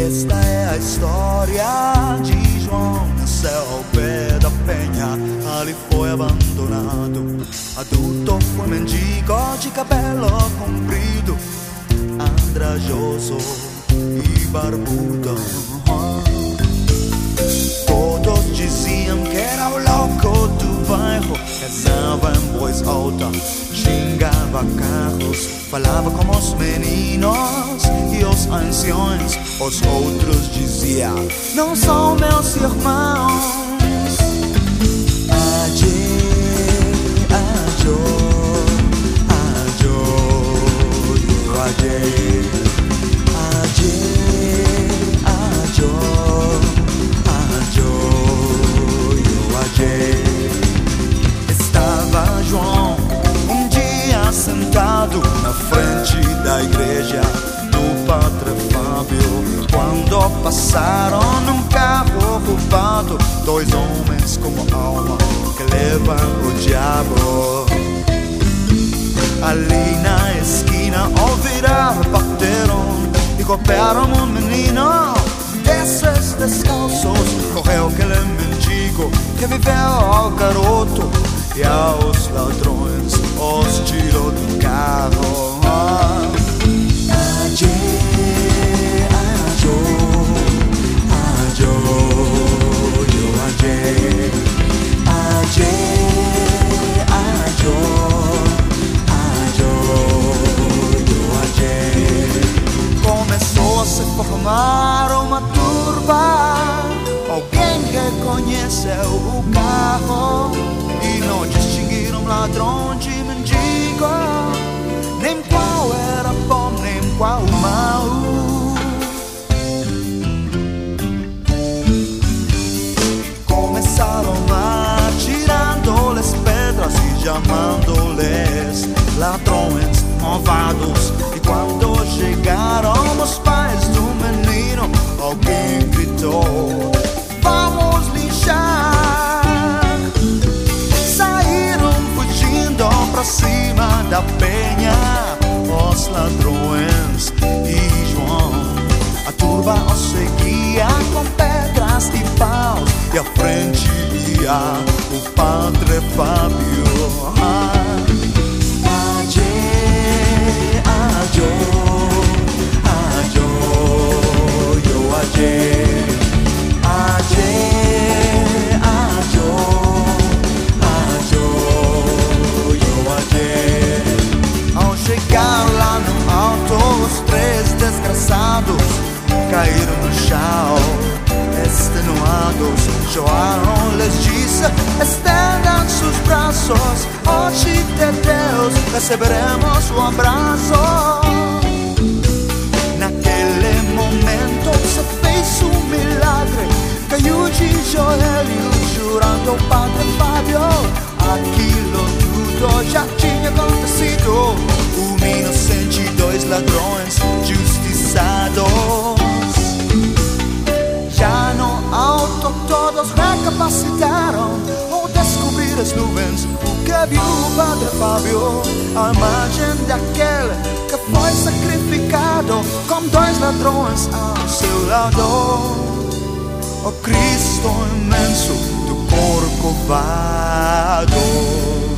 Esta é a história de João. Nasceu ao pé da penha, ali foi abandonado. Adulto foi mendigo de cabelo comprido, andrajoso e barbudo. Todos diziam que era o louco do bairro. Rezava em voz alta, xingava carros, falava como os meninos e os anciões. Os outros diziam: não são meus irmãos. Estava João um dia sentado na frente da igreja do Padre Fábio, quando passaram num carro roubado dois homens como alma que levam o diabo. Ali na esquina ouviram, bateram e golpearam um menino desses descalços. Correu aquele mendigo que viveu ao garoto, e aos ladrões os tirou do carro. Começou a se formar uma turba. Alguém reconheceu o carro e não distinguiram ladrão de mendigo, nem qual era bom, nem qual mau. Começaram atirando-lhes pedras e chamando-lhes ladrões malvados. E quando chegaram os pais do menino, alguém gritou: vamos linchar. Saíram fugindo pra cima da penha os ladrões e João. A turba os seguia com pedras e paus, e à frente ia o Padre Fábio. Ao chegar lá no alto, os três desgraçados caíram no chão, extenuados. João lhes disse: estendam seus braços, hoje de Deus receberemos o abraço. Naquele momento se fez um milagre, caiu de joelhos jurando ao Padre Fábio. Aquilo tudo já tinha acontecido. Um inocente e dois ladrões justiçados. Já no alto todos recapacitaram ao descobrir as nuvens o que viu o Padre Fábio. A imagem daquele que foi sacrificado com dois ladrões ao seu lado. O Cristo imenso do Corcovado.